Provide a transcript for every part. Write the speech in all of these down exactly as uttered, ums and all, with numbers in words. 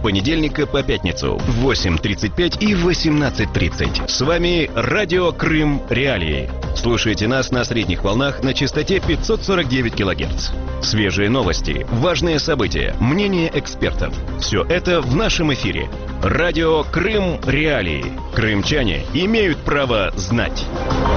понедельника по пятницу в восемь тридцать пять и восемнадцать тридцать. С вами Радио Крым Реалии. Слушайте нас на средних волнах на частоте пятьсот сорок девять килогерц. Свежие новости, важные события, мнения экспертов. Все это в нашем эфире. Радио Крым Реалии. Крымчане имеют право знать.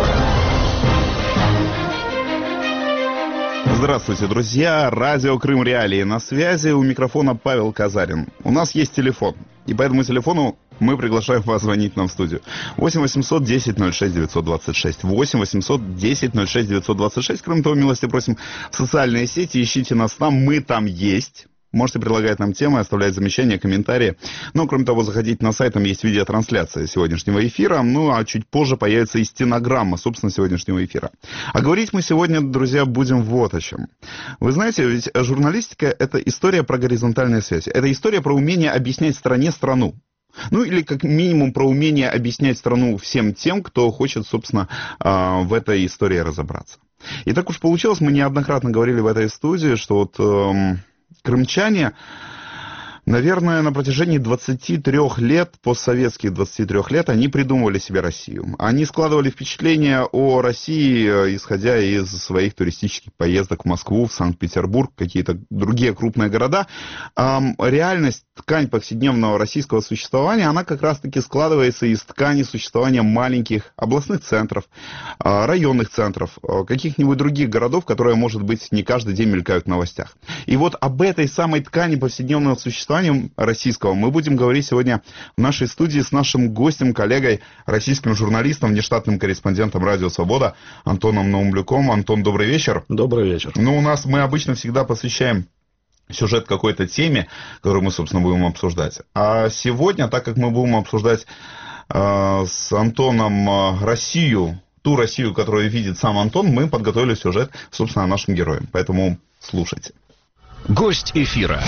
Здравствуйте, друзья. Радио Крым Реалии на связи. У микрофона Павел Казарин. У нас есть телефон. И по этому телефону мы приглашаем вас звонить нам в студию. восемь восемьсот десять ноль шесть девятьсот двадцать шесть. восемь восемьсот десять ноль шесть девятьсот двадцать шесть. Кроме того, милости просим в социальные сети. Ищите нас там. Мы там есть. Можете предлагать нам темы, оставлять замечания, комментарии. Ну, кроме того, заходите на сайт, там есть видеотрансляция сегодняшнего эфира. Ну, а чуть позже появится и стенограмма, собственно, сегодняшнего эфира. А говорить мы сегодня, друзья, будем вот о чем. Вы знаете, ведь журналистика — это история про горизонтальные связи. Это история про умение объяснять стране страну. Ну, или как минимум про умение объяснять страну всем тем, кто хочет, собственно, в этой истории разобраться. И так уж получилось, мы неоднократно говорили в этой студии, что вот... Крымчане, наверное, на протяжении двадцати трёх лет, постсоветских двадцати трёх лет, они придумывали себе Россию. Они складывали впечатление о России, исходя из своих туристических поездок в Москву, в Санкт-Петербург, какие-то другие крупные города. Реальность, ткань повседневного российского существования, она как раз-таки складывается из ткани существования маленьких областных центров, районных центров, каких-нибудь других городов, которые, может быть, не каждый день мелькают в новостях. И вот об этой самой ткани повседневного существования российского мы будем говорить сегодня в нашей студии с нашим гостем, коллегой, российским журналистом, внештатным корреспондентом «Радио Свобода» Антоном Наумлюком. Антон, добрый вечер. Добрый вечер. Ну, у нас мы обычно всегда посвящаем сюжет какой-то теме, которую мы, собственно, будем обсуждать. А сегодня, так как мы будем обсуждать э, с Антоном э, Россию, ту Россию, которую видит сам Антон, мы подготовили сюжет, собственно, о нашем герое. Поэтому слушайте. Гость эфира.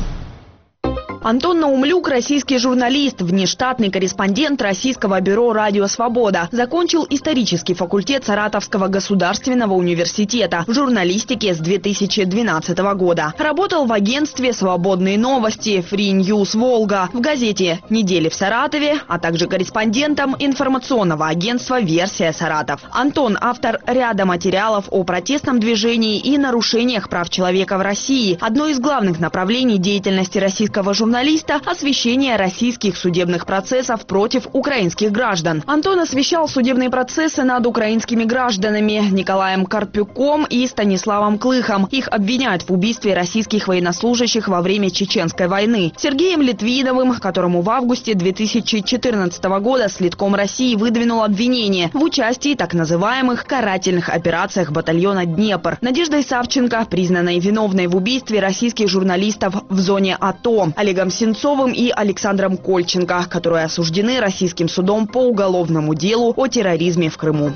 Антон Наумлюк – российский журналист, внештатный корреспондент Российского бюро «Радио Свобода». Закончил исторический факультет Саратовского государственного университета в журналистике с две тысячи двенадцатого года. Работал в агентстве «Свободные новости», Free News Волга, в газете «Недели в Саратове», а также корреспондентом информационного агентства «Версия Саратов». Антон – автор ряда материалов о протестном движении и нарушениях прав человека в России. Одно из главных направлений деятельности российского журналиста журналиста – освещение российских судебных процессов против украинских граждан. Антон освещал судебные процессы над украинскими гражданами Николаем Карпюком и Станиславом Клыхом. Их обвиняют в убийстве российских военнослужащих во время Чеченской войны. Сергеем Литвиновым, которому в августе две тысячи четырнадцатого года Следком России выдвинул обвинение в участии в так называемых карательных операциях батальона «Днепр». Надеждой Савченко, признанной виновной в убийстве российских журналистов в зоне АТО. Олегом Сенцовым и Александром Кольченко, которые осуждены российским судом по уголовному делу о терроризме в Крыму.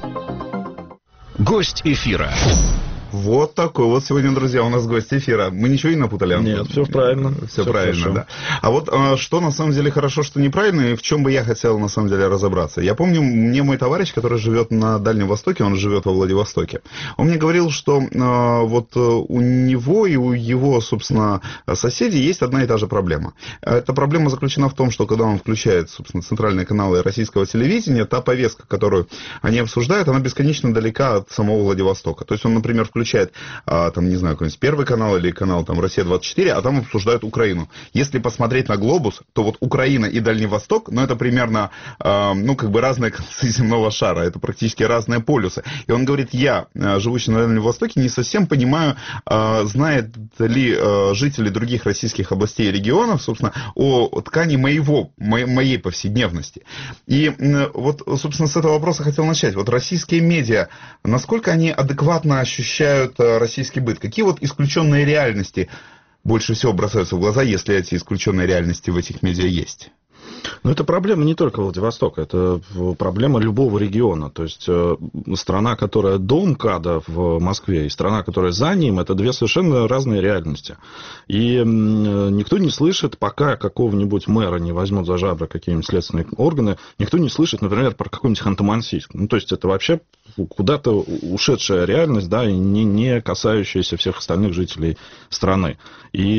Гость эфира. Вот такой вот сегодня, друзья, у нас гость эфира. Мы ничего не напутали, Антон? Нет, все правильно. Все, все правильно, хорошо. Да. А вот что на самом деле хорошо, что неправильно, и в чем бы я хотел на самом деле разобраться. Я помню, мне мой товарищ, который живет на Дальнем Востоке, он живет во Владивостоке, он мне говорил, что э, вот у него и у его, собственно, соседей есть одна и та же проблема. Эта проблема заключена в том, что когда он включает, собственно, центральные каналы российского телевидения, та повестка, которую они обсуждают, она бесконечно далека от самого Владивостока. То есть он, например, включает а, там, не знаю, какой-нибудь Первый канал или канал там Россия двадцать четыре, а там обсуждают Украину. Если посмотреть на глобус, то вот Украина и Дальний Восток, ну, это примерно, а, ну, как бы разные концы земного шара, это практически разные полюсы. И он говорит, я, живущий на Дальнем Востоке, не совсем понимаю, а, знают ли а, жители других российских областей и регионов, собственно, о ткани моего, моей, моей повседневности. И а, вот, собственно, с этого вопроса хотел начать. Вот российские медиа, насколько они адекватно ощущают российский быт? Какие вот исключенные реальности больше всего бросаются в глаза, если эти исключенные реальности в этих медиа есть? Но это проблема не только Владивостока, это проблема любого региона. То есть страна, которая до МКАДа в Москве, и страна, которая за ним, это две совершенно разные реальности. И никто не слышит, пока какого-нибудь мэра не возьмут за жабры какие-нибудь следственные органы, никто не слышит, например, про какой-нибудь Ханты-Мансийск. Ну, то есть это вообще куда-то ушедшая реальность, да, и не, не касающаяся всех остальных жителей страны. И,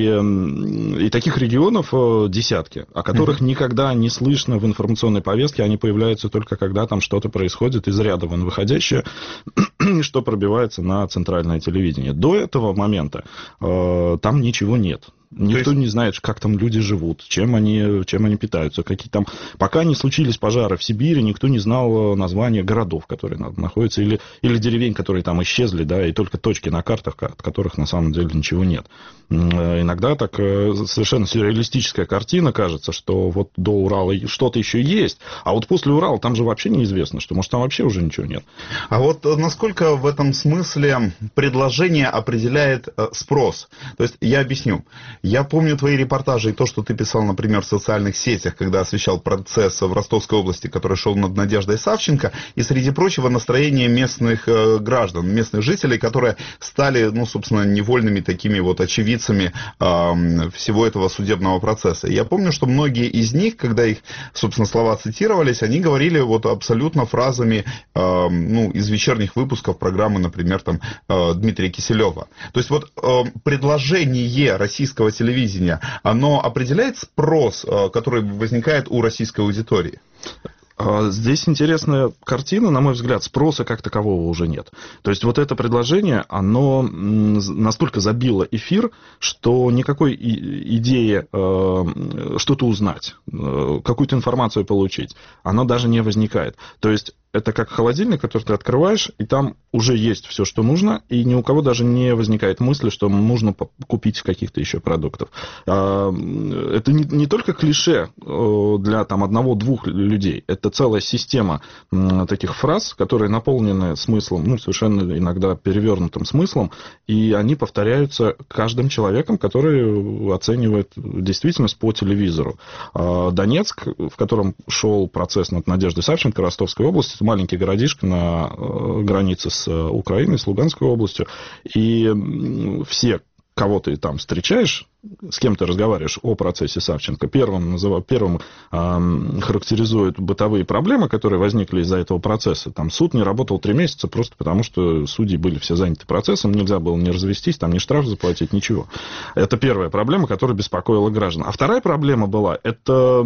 и таких регионов десятки, о которых mm-hmm. никогда не слышно в информационной повестке, они появляются только когда там что-то происходит из ряда вон выходящее, что пробивается на центральное телевидение. До этого момента э, там ничего нет. Никто есть... не знает, как там люди живут, чем они, чем они питаются, какие там... Пока не случились пожары в Сибири, никто не знал названия городов, которые находятся, или, или деревень, которые там исчезли, да, и только точки на картах, от которых на самом деле ничего нет. Иногда так совершенно сюрреалистическая картина кажется, что вот до Урала что-то еще есть, а вот после Урала там же вообще неизвестно, что, может, там вообще уже ничего нет. А вот насколько в этом смысле предложение определяет спрос? То есть, я объясню. Я помню твои репортажи и то, что ты писал, например, в социальных сетях, когда освещал процесс в Ростовской области, который шел над Надеждой Савченко, и, среди прочего, настроение местных граждан, местных жителей, которые стали, ну, собственно, невольными такими вот очевидцами э, всего этого судебного процесса. И я помню, что многие из них, когда их, собственно, слова цитировались, они говорили вот абсолютно фразами э, ну, из вечерних выпусков программы, например, там, э, Дмитрия Киселева. То есть вот э, предложение российского телевидения, оно определяет спрос, который возникает у российской аудитории? Здесь интересная картина, на мой взгляд, спроса как такового уже нет. То есть вот это предложение, оно настолько забило эфир, что никакой идеи что-то узнать, какую-то информацию получить, оно даже не возникает. То есть это как холодильник, который ты открываешь, и там уже есть все, что нужно, и ни у кого даже не возникает мысли, что нужно купить каких-то еще продуктов. Это не, не только клише для там, одного-двух людей, это целая система таких фраз, которые наполнены смыслом, ну, совершенно иногда перевернутым смыслом, и они повторяются каждым человеком, который оценивает действительность по телевизору. Донецк, в котором шел процесс над Надеждой Савченко, Ростовской области, маленький городишко на границе с Украиной, с Луганской областью, и все, кого ты там встречаешь, с кем ты разговариваешь о процессе Савченко, первым, называю, первым э, характеризуют бытовые проблемы, которые возникли из-за этого процесса. Там суд не работал три месяца просто потому, что судьи были все заняты процессом, нельзя было ни развестись, там ни штраф заплатить, ничего. Это первая проблема, которая беспокоила граждан. А вторая проблема была, это,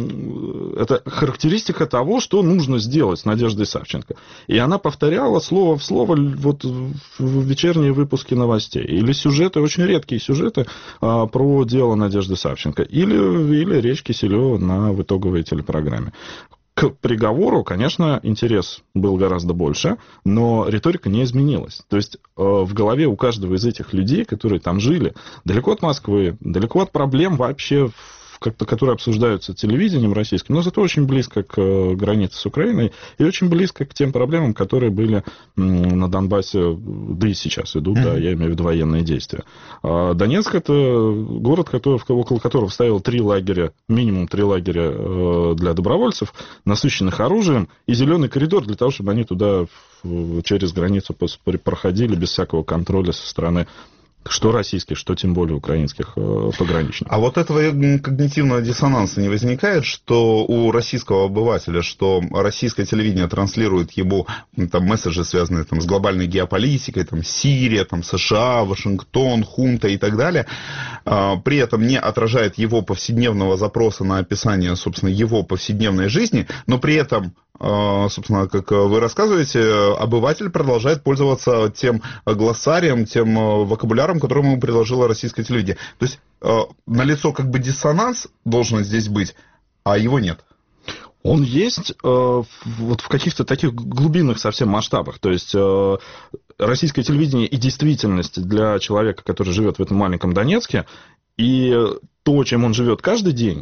это характеристика того, что нужно сделать с Надеждой Савченко. И она повторяла слово в слово вот в вечерние выпуски новостей. Или сюжеты, очень редкие сюжеты, про дело Надежды Савченко, или, или речь Киселева на в итоговой телепрограмме. К приговору, конечно, интерес был гораздо больше, но риторика не изменилась. То есть в голове у каждого из этих людей, которые там жили, далеко от Москвы, далеко от проблем вообще, которые обсуждаются телевидением российским, но зато очень близко к границе с Украиной и очень близко к тем проблемам, которые были на Донбассе, да и сейчас идут, mm-hmm. да, я имею в виду военные действия. Донецк – это город, который, около которого стояло три лагеря, минимум три лагеря для добровольцев, насыщенных оружием, и зеленый коридор для того, чтобы они туда через границу проходили без всякого контроля со стороны что российских, что тем более украинских э, пограничников. А вот этого когнитивного диссонанса не возникает, что у российского обывателя, что российское телевидение транслирует ему там, месседжи, связанные там, с глобальной геополитикой, там, Сирия, там, США, Вашингтон, хунта и так далее, э, при этом не отражает его повседневного запроса на описание, собственно, его повседневной жизни, но при этом, собственно, как вы рассказываете, обыватель продолжает пользоваться тем глоссарием, тем вокабуляром, который ему предложило российское телевидение. То есть налицо как бы диссонанс должен здесь быть, а его нет. Он есть э, вот в каких-то таких глубинных совсем масштабах. То есть э, российское телевидение и действительность для человека, который живет в этом маленьком Донецке, и то, чем он живет каждый день,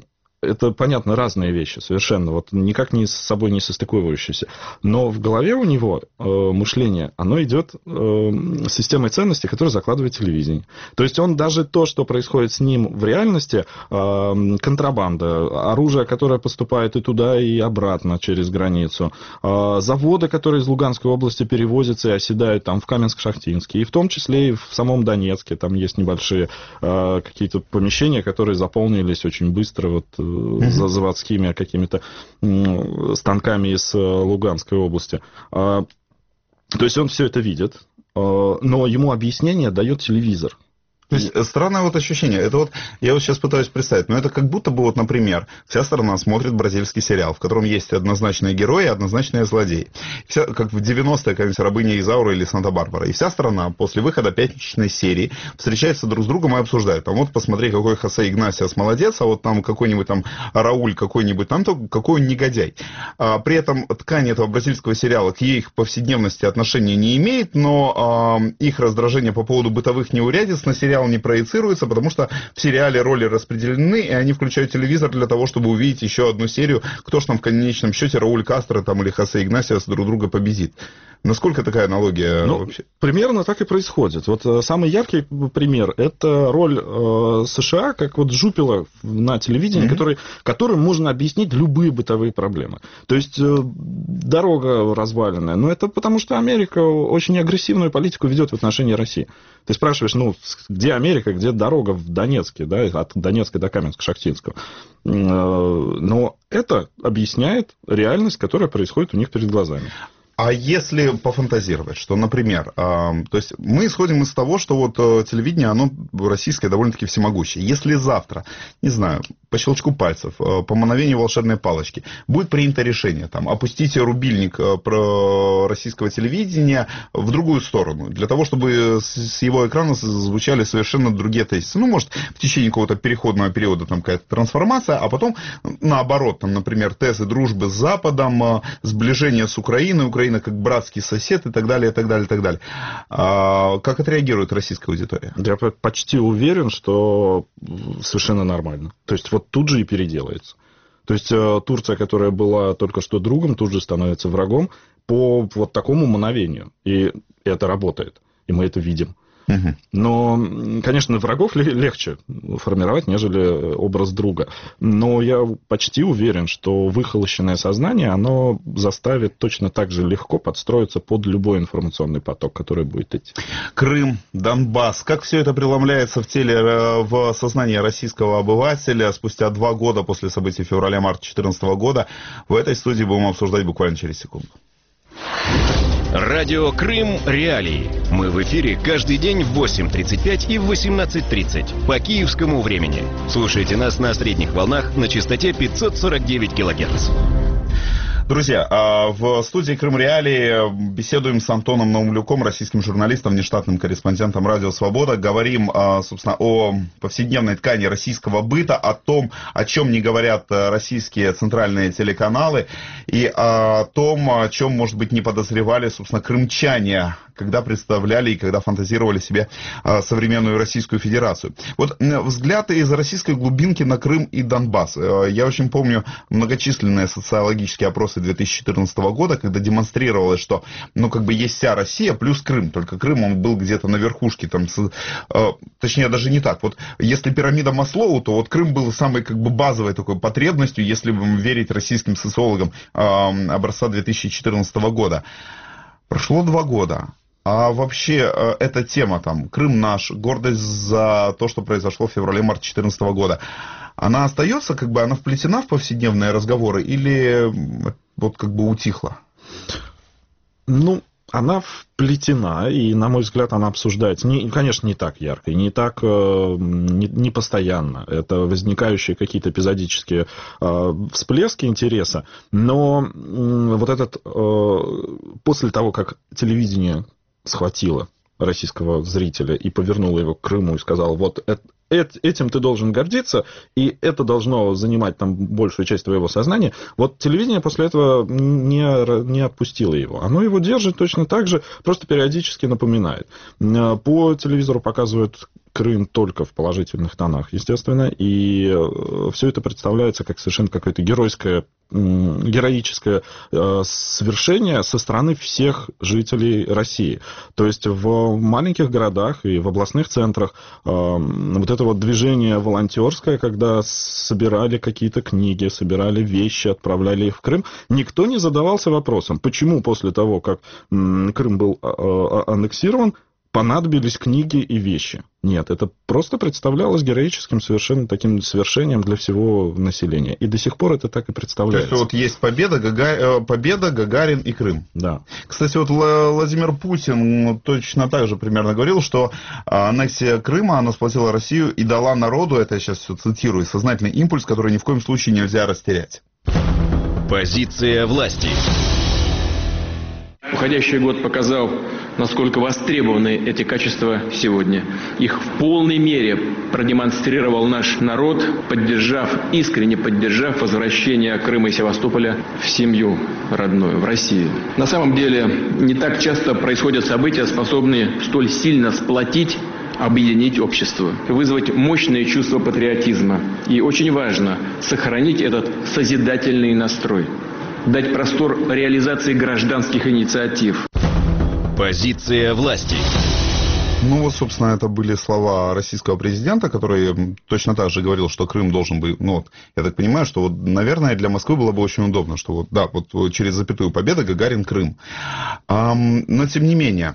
это, понятно, разные вещи совершенно, вот никак не с собой не состыковывающиеся. Но в голове у него э, мышление, оно идет э, системой ценностей, которую закладывает телевидение. То есть он даже то, что происходит с ним в реальности, э, контрабанда, оружие, которое поступает и туда, и обратно через границу, э, заводы, которые из Луганской области перевозятся и оседают там в Каменск-Шахтинске, и в том числе и в самом Донецке, там есть небольшие э, какие-то помещения, которые заполнились очень быстро вот, э, mm-hmm. за заводскими какими-то э, станками из э, Луганской области. Э, то есть он все это видит, э, но ему объяснение дает телевизор. То есть странное вот ощущение. Это вот, я вот сейчас пытаюсь представить, но это как будто бы вот, например, вся страна смотрит бразильский сериал, в котором есть однозначные герои и однозначные злодеи. Вся, как в девяностые, какая-нибудь «Рабыня Изаура» или «Санта-Барбара». И вся страна после выхода пятничной серии встречается друг с другом и обсуждает. Там вот посмотри, какой Хосе Игнасиас молодец, а вот там какой-нибудь там Рауль какой-нибудь там, то какой он негодяй. А, при этом ткань этого бразильского сериала к их повседневности отношения не имеет, но а, их раздражение по поводу бытовых неурядиц на сериал не проецируется, потому что в сериале роли распределены, и они включают телевизор для того, чтобы увидеть еще одну серию, кто же там в конечном счете, Рауль Кастро там, или Хосе Игнасиас друг друга победит. Насколько такая аналогия ну, вообще? Примерно так и происходит. Вот самый яркий пример – это роль э, США, как вот жупела на телевидении, mm-hmm. который, которым можно объяснить любые бытовые проблемы. То есть э, дорога разваленная, но это потому, что Америка очень агрессивную политику ведет в отношении России. Ты спрашиваешь, ну, где Америка, где дорога в Донецке, да, от Донецка до Каменска-Шахтинского. Но это объясняет реальность, которая происходит у них перед глазами. А если пофантазировать, что, например, э, то есть мы исходим из того, что вот э, телевидение, оно российское довольно-таки всемогущее. Если завтра, не знаю, по щелчку пальцев, э, по мановению волшебной палочки будет принято решение, там, опустить рубильник э, про российского телевидения в другую сторону, для того, чтобы с, с его экрана звучали совершенно другие тезисы. Ну, может, в течение какого-то переходного периода там какая-то трансформация, а потом, наоборот, там, например, тезы дружбы с Западом, э, сближение с Украиной, Украиной как братский сосед и так далее, и так далее, и так далее. А как отреагирует российская аудитория? Я почти уверен, что совершенно нормально. То есть вот тут же и переделается. То есть Турция, которая была только что другом, тут же становится врагом по вот такому мановению. И это работает. И мы это видим. Угу. Но, конечно, врагов легче формировать, нежели образ друга. Но я почти уверен, что выхолощенное сознание, оно заставит точно так же легко подстроиться под любой информационный поток, который будет идти. Крым, Донбасс. Как все это преломляется в теле, в сознании российского обывателя спустя два года после событий февраля-марта две тысячи четырнадцатого года? В этой студии будем обсуждать буквально через секунду. Радио Крым Реалии. Мы в эфире каждый день в восемь тридцать пять и в восемнадцать тридцать по киевскому времени. Слушайте нас на средних волнах на частоте пятьсот сорок девять килогерц. Друзья, в студии Крым Реалии беседуем с Антоном Наумлюком, российским журналистом, внештатным корреспондентом Радио Свобода. Говорим, собственно, о повседневной ткани российского быта, о том, о чем не говорят российские центральные телеканалы, и о том, о чем, может быть, не подозревали, собственно, крымчане, когда представляли и когда фантазировали себе современную Российскую Федерацию. Вот взгляд из российской глубинки на Крым и Донбасс. Я очень помню многочисленные социологические опросы две тысячи четырнадцатого года, когда демонстрировалось, что, ну, как бы есть вся Россия плюс Крым, только Крым, он был где-то на верхушке, там, с, э, точнее, даже не так. Вот если пирамида Маслоу, то вот Крым был самой, как бы, базовой такой потребностью, если верить российским социологам э, образца две тысячи четырнадцатого года. Прошло два года. А вообще, эта тема, там, Крым наш, гордость за то, что произошло в феврале-марте две тысячи четырнадцатого года, она остается, как бы, она вплетена в повседневные разговоры или вот как бы утихла? Ну, она вплетена, и, на мой взгляд, она обсуждается, не, конечно, не так ярко, и не так, не, не постоянно. Это возникающие какие-то эпизодические э, всплески интереса, но э, вот этот, э, после того, как телевидение схватило российского зрителя и повернуло его к Крыму и сказало, вот это, этим ты должен гордиться, и это должно занимать там большую часть твоего сознания. Вот телевидение после этого не, не отпустило его. Оно его держит точно так же, просто периодически напоминает. По телевизору показывают Крым только в положительных тонах, естественно, и все это представляется как совершенно какое-то геройское, героическое совершение со стороны всех жителей России. То есть в маленьких городах и в областных центрах вот это вот движение волонтерское, когда собирали какие-то книги, собирали вещи, отправляли их в Крым, никто не задавался вопросом, почему после того, как Крым был аннексирован, понадобились книги и вещи. Нет, это просто представлялось героическим совершенно таким совершением для всего населения. И до сих пор это так и представляется. То есть вот есть Победа, Гага... Победа, Гагарин и Крым. Да. Кстати, вот Владимир Путин точно так же примерно говорил, что аннексия Крыма, она сплотила Россию и дала народу, это я сейчас все цитирую, сознательный импульс, который ни в коем случае нельзя растерять. Позиция власти. Уходящий год показал, насколько востребованы эти качества сегодня. Их в полной мере продемонстрировал наш народ, поддержав, искренне поддержав возвращение Крыма и Севастополя в семью родную, в Россию. На самом деле, не так часто происходят события, способные столь сильно сплотить, объединить общество, вызвать мощное чувство патриотизма. И очень важно сохранить этот созидательный настрой, дать простор реализации гражданских инициатив. Позиция власти. Ну вот, собственно, это были слова российского президента, который точно так же говорил, что Крым должен быть, ну вот, я так понимаю, что вот, наверное, для Москвы было бы очень удобно, что вот, да, вот через запятую Победа, Гагарин, Крым. Но, тем не менее,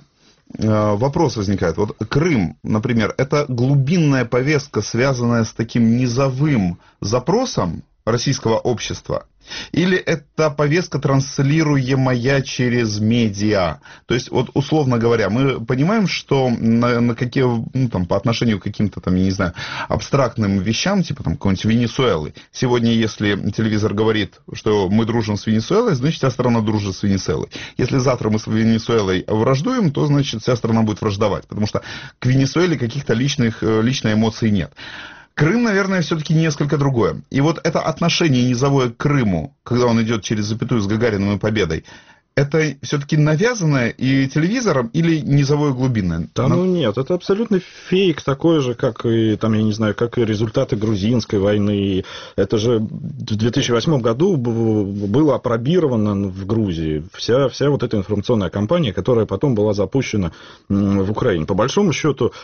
вопрос возникает. Вот Крым, например, это глубинная повестка, связанная с таким низовым запросом российского общества, или это повестка, транслируемая через медиа? То есть, вот условно говоря, мы понимаем, что на, на какие, ну, там, по отношению к каким-то, там, я не знаю, абстрактным вещам, типа там какой-нибудь Венесуэлы. Сегодня, если телевизор говорит, что мы дружим с Венесуэлой, значит, вся страна дружит с Венесуэлой. Если завтра мы с Венесуэлой враждуем, то, значит, вся страна будет враждовать, потому что к Венесуэле каких-то личных, личной эмоций нет. Крым, наверное, все-таки несколько другое. И вот это отношение низовое к Крыму, когда он идет через запятую с Гагарином и Победой, это все-таки навязанное и телевизором или низовое глубинное? Да, ну нет, это абсолютно фейк такой же, как и, там, я не знаю, как и результаты грузинской войны. Это же в две тысячи восьмом году было опробировано в Грузии вся, вся вот эта информационная кампания, которая потом была запущена в Украине. По большому счету,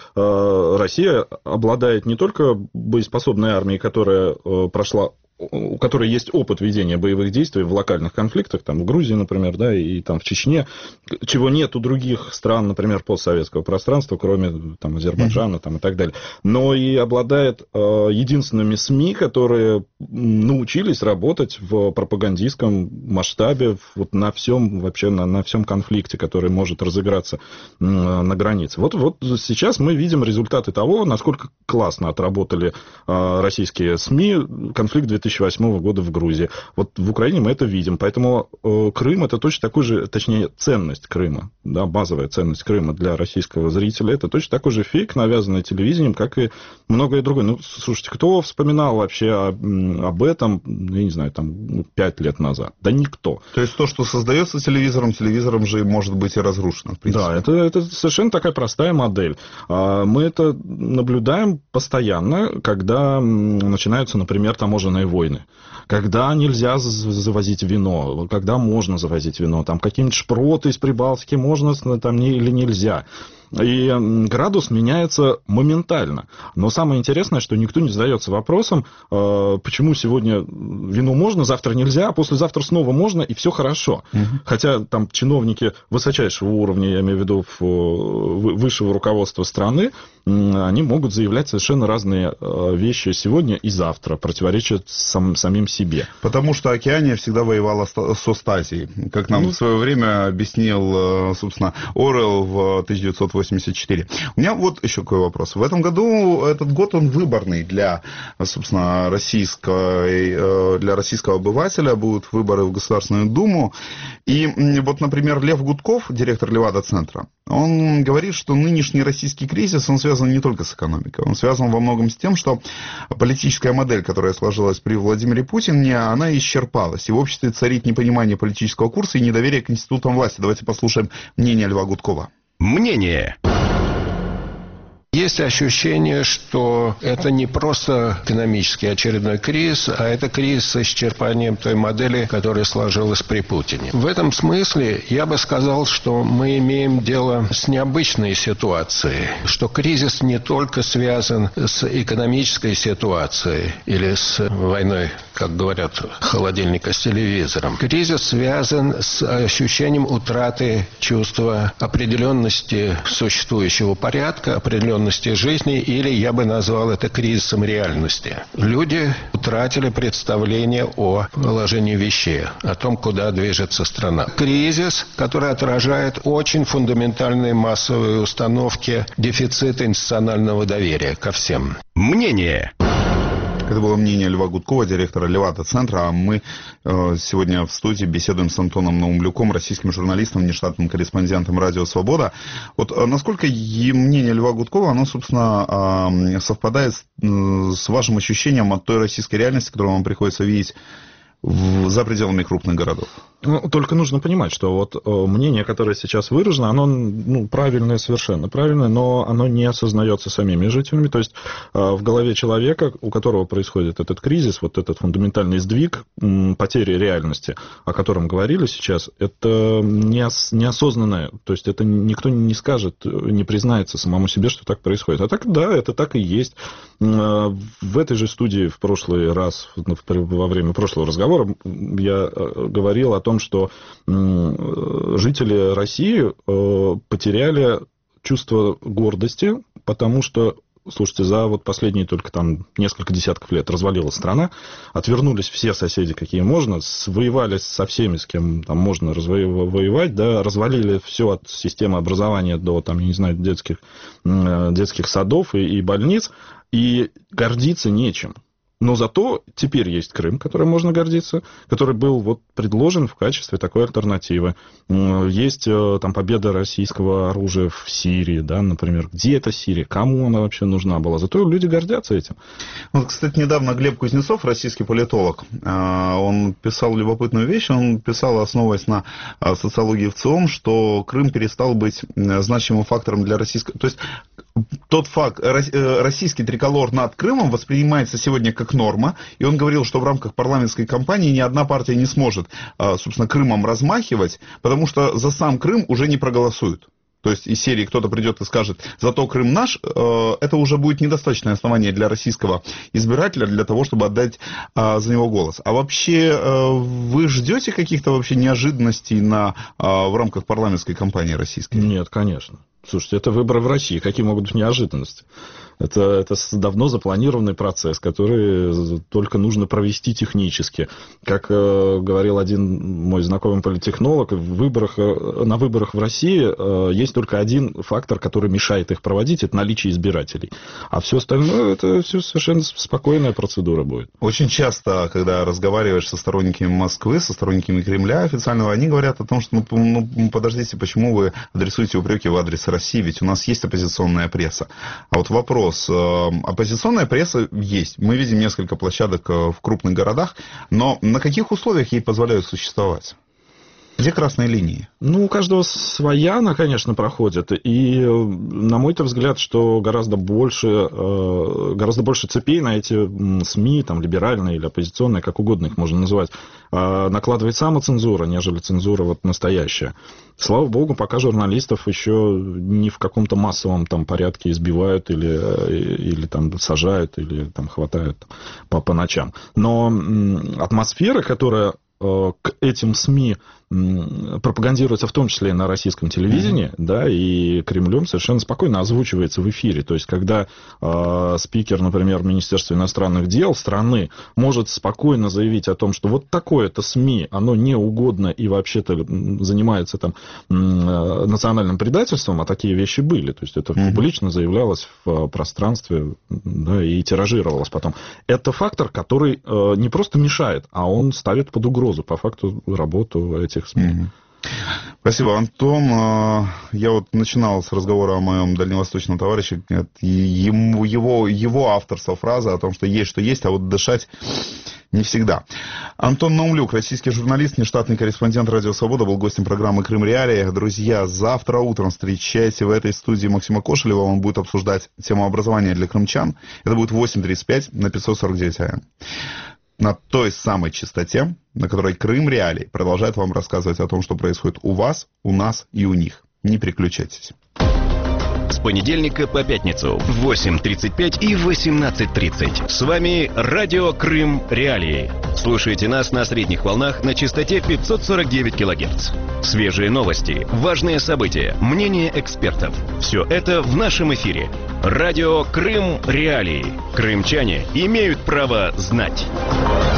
Россия обладает не только боеспособной армией, которая прошла, у которой есть опыт ведения боевых действий в локальных конфликтах, там, в Грузии, например, да, и там в Чечне, чего нет у других стран, например, постсоветского пространства, кроме там, Азербайджана там, и так далее, но и обладает э, единственными СМИ, которые научились работать в пропагандистском масштабе вот на всем, вообще на, на всем конфликте, который может разыграться э, на границе. Вот, вот сейчас мы видим результаты того, насколько классно отработали э, российские СМИ конфликт две тысячи восьмого года в Грузии. Вот в Украине мы это видим. Поэтому э, Крым это точно такой же, точнее, ценность Крыма, да, базовая ценность Крыма для российского зрителя. Это точно такой же фейк, навязанный телевидением, как и многое другое. Ну, слушайте, кто вспоминал вообще об, об этом, я не знаю, там, пять лет назад? Да никто. То есть то, что создается телевизором, телевизором же может быть и разрушено, в принципе. Да, это, это совершенно такая простая модель. Мы это наблюдаем постоянно, когда начинаются, например, таможенные войны. войны, когда нельзя завозить вино, когда можно завозить вино, там какие-нибудь шпроты из Прибалтики можно там не, или нельзя. И градус меняется моментально. Но самое интересное, что никто не задается вопросом, почему сегодня вино можно, завтра нельзя, а послезавтра снова можно, и все хорошо. Угу. Хотя там чиновники высочайшего уровня, я имею в виду высшего руководства страны, они могут заявлять совершенно разные вещи сегодня и завтра, противоречат сам, самим себе. Потому что Океания всегда воевала с Остазией, как нам ну, в свое время объяснил, собственно, Оруэлл в тысяча девятьсот восемьдесят четыре. У меня вот еще какой вопрос. В этом году, этот год, он выборный для, собственно, российского, для российского обывателя. Будут выборы в Государственную Думу. И вот, например, Лев Гудков, директор Левада-центра, он говорит, что нынешний российский кризис, он связан не только с экономикой. Он связан во многом с тем, что политическая модель, которая сложилась при Владимире Путине, она исчерпалась. И в обществе царит непонимание политического курса и недоверие к институтам власти. Давайте послушаем мнение Льва Гудкова. Мнение. Есть ощущение, что это не просто экономический очередной кризис, а это кризис с исчерпанием той модели, которая сложилась при Путине. В этом смысле я бы сказал, что мы имеем дело с необычной ситуацией, что кризис не только связан с экономической ситуацией или с войной, как говорят, холодильника с телевизором. Кризис связан с ощущением утраты чувства определенности существующего порядка, определенности жизни, или я бы назвал это кризисом реальности. Люди утратили представление о положении вещей, о том, куда движется страна. Кризис, который отражает очень фундаментальные массовые установки дефицита институционального доверия ко всем. Мнение. Это было мнение Льва Гудкова, директора Левада-центра. А мы э, сегодня в студии беседуем с Антоном Наумлюком, российским журналистом, внештатным корреспондентом «Радио Свобода». Вот э, насколько и мнение Льва Гудкова, оно, собственно, э, совпадает с, э, с вашим ощущением от той российской реальности, которую вам приходится видеть в, за пределами крупных городов? Ну, только нужно понимать, что вот мнение, которое сейчас выражено, оно ну, правильное, совершенно правильное, но оно не осознается самими жителями. То есть в голове человека, у которого происходит этот кризис, вот этот фундаментальный сдвиг, потери реальности, о котором говорили сейчас, это неосознанное. То есть это никто не скажет, не признается самому себе, что так происходит. А так, да, это так и есть. В этой же студии в прошлый раз, во время прошлого разговора, я говорил о том, что жители России потеряли чувство гордости, потому что, слушайте, за вот последние только там несколько десятков лет развалилась страна, отвернулись все соседи, какие можно, воевали со всеми, с кем там можно воевать, да, развалили все от системы образования до, там, я не знаю, детских, детских садов и, и больниц, и гордиться нечем. Но зато теперь есть Крым, которым можно гордиться, который был вот предложен в качестве такой альтернативы. Есть там победа российского оружия в Сирии, да, например. Где эта Сирия? Кому она вообще нужна была? Зато люди гордятся этим. Вот, кстати, недавно Глеб Кузнецов, российский политолог, он писал любопытную вещь. Он писал, основываясь на социологии ВЦИОМ, что Крым перестал быть значимым фактором для российской... То есть тот факт, российский триколор над Крымом воспринимается сегодня как норма, и он говорил, что в рамках парламентской кампании ни одна партия не сможет, собственно, Крымом размахивать, потому что за сам Крым уже не проголосуют. То есть из серии кто-то придет и скажет, зато Крым наш, это уже будет недостаточное основание для российского избирателя для того, чтобы отдать за него голос. А вообще вы ждете каких-то вообще неожиданностей на, в рамках парламентской кампании российской? Нет, конечно. Слушайте, это выборы в России. Какие могут быть неожиданности? Это, это давно запланированный процесс, который только нужно провести технически. Как э, говорил один мой знакомый политтехнолог, в выборах, на выборах в России э, есть только один фактор, который мешает их проводить, это наличие избирателей. А все остальное, это все совершенно спокойная процедура будет. Очень часто, когда разговариваешь со сторонниками Москвы, со сторонниками Кремля официального, они говорят о том, что, ну, ну подождите, почему вы адресуете упреки в адрес России, ведь у нас есть оппозиционная пресса. А вот вопрос. Оппозиционная пресса есть. Мы видим несколько площадок в крупных городах, но на каких условиях ей позволяют существовать? Где красные линии? Ну, у каждого своя она, конечно, проходит. И, на мой взгляд, что гораздо больше, гораздо больше цепей на эти СМИ, там, либеральные или оппозиционные, как угодно их можно называть, накладывает самоцензура, нежели цензура вот настоящая. Слава богу, пока журналистов еще не в каком-то массовом там порядке избивают или, или там сажают, или там хватают по, по ночам. Но атмосфера, которая к этим СМИ пропагандируется в том числе и на российском телевидении, mm-hmm. да, и Кремлем совершенно спокойно озвучивается в эфире. То есть, когда э, спикер, например, Министерства иностранных дел страны может спокойно заявить о том, что вот такое-то СМИ, оно не угодно и вообще-то занимается там э, национальным предательством, а такие вещи были. То есть, это mm-hmm. публично заявлялось в пространстве, да, и тиражировалось потом. Это фактор, который э, не просто мешает, а он ставит под угрозу по факту работу этих СМИ. Mm-hmm. Спасибо, Антон. Я вот начинал с разговора о моем дальневосточном товарище. Ему, его, его авторство фраза о том, что есть, что есть, а вот дышать не всегда. Антон Наумлюк, российский журналист, нештатный корреспондент «Радио Свобода», был гостем программы «Крым Реалии». Друзья, завтра утром встречайте в этой студии Максима Кошелева. Он будет обсуждать тему образования для крымчан. Это будет восемь тридцать пять на пятьсот сорок девять АМ. На той самой частоте, на которой Крым Реалии продолжает вам рассказывать о том, что происходит у вас, у нас и у них. Не переключайтесь. С понедельника по пятницу в восемь тридцать пять и восемнадцать тридцать. С вами Радио Крым Реалии. Слушайте нас на средних волнах на частоте пятьсот сорок девять килогерц. Свежие новости, важные события, мнения экспертов. Все это в нашем эфире. Радио Крым Реалии. Крымчане имеют право знать.